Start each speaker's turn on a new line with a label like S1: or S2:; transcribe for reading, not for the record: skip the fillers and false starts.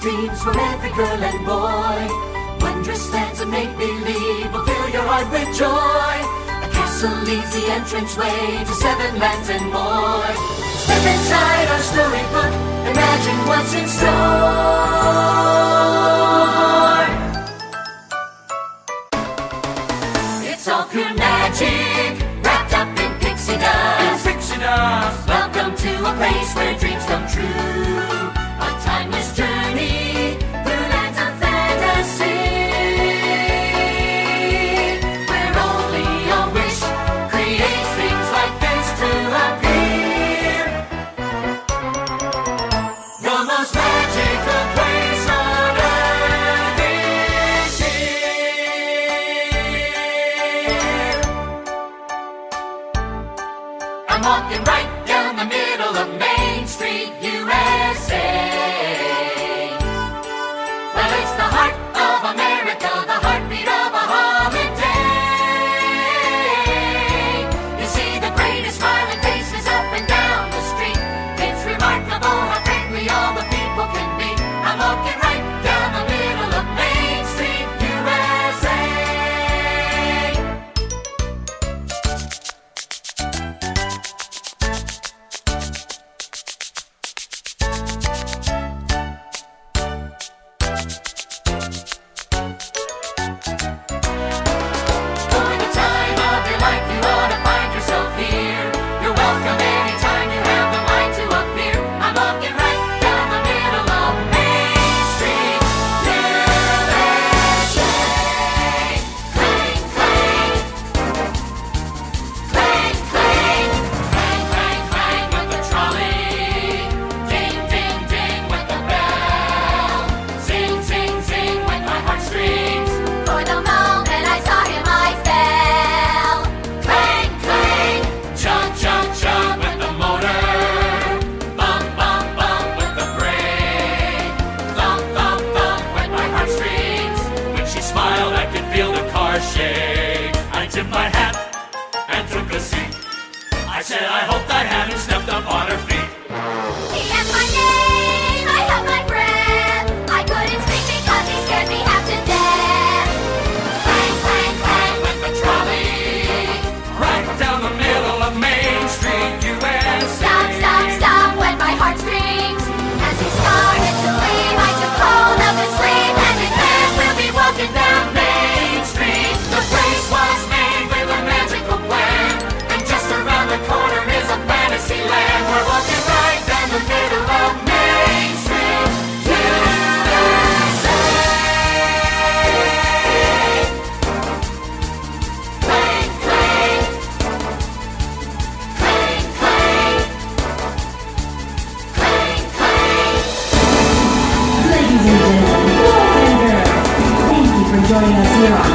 S1: dreams for every girl and boy. Wondrous lands of make-believe will fill your heart with joy. A castle leads the entranceway to 7 lands and more. Step inside our storybook, imagine what's in store. It's all pure magic, wrapped up in pixie dust. Welcome to a place where dreams come true. A timeless journey through lands of fantasy, where only a wish creates things like this to appear. The most magical place on earth is here. I'm walking right down the middle of Main Street, USA. Well, it's the heart of America, the heartbeat of a holiday. You see the greatest smiling faces up and down the street. It's remarkable how friendly all the people can be. I'm walking right down the middle of Main Street, USA. For the time of your life, you ought to find yourself here. You're welcome anytime you have the mind to appear. I'm walking right down the middle of Main Street, USA. Clang, clang. Clang, clang. Clang, clang, clang with the trolley. Ding, ding, ding with the bell. Zing, zing, zing with my heartstrings. For the moment I saw him, I fell. Clang, clang. Chug, chug, chug with the motor. Bump, bump, bump with the brake. Thump, thump, thump with my heartstrings. When she smiled, I could feel the car shake. I tipped my hat and took a seat. I said, I hoped I hadn't stepped up on her feet.
S2: He asked my name, I held my breath. I couldn't speak because he scared me half to death.
S1: Clang, clang, clang with the trolley.
S3: Right down the middle of Main Street, USA.
S2: Stop, stop, stop went my heartstrings. As he started to leave, I took hold of his sleeve. Hand in hand, we'll be walking down Main Street.
S1: The place was made with a magical plan, and just around the corner is a fantasy land. We're walking right down the middle of Main Street, USA. Clang, clang. Clang, clang. Clang, clang.
S4: Ladies and gentlemen, boys and girls, thank you for joining us here on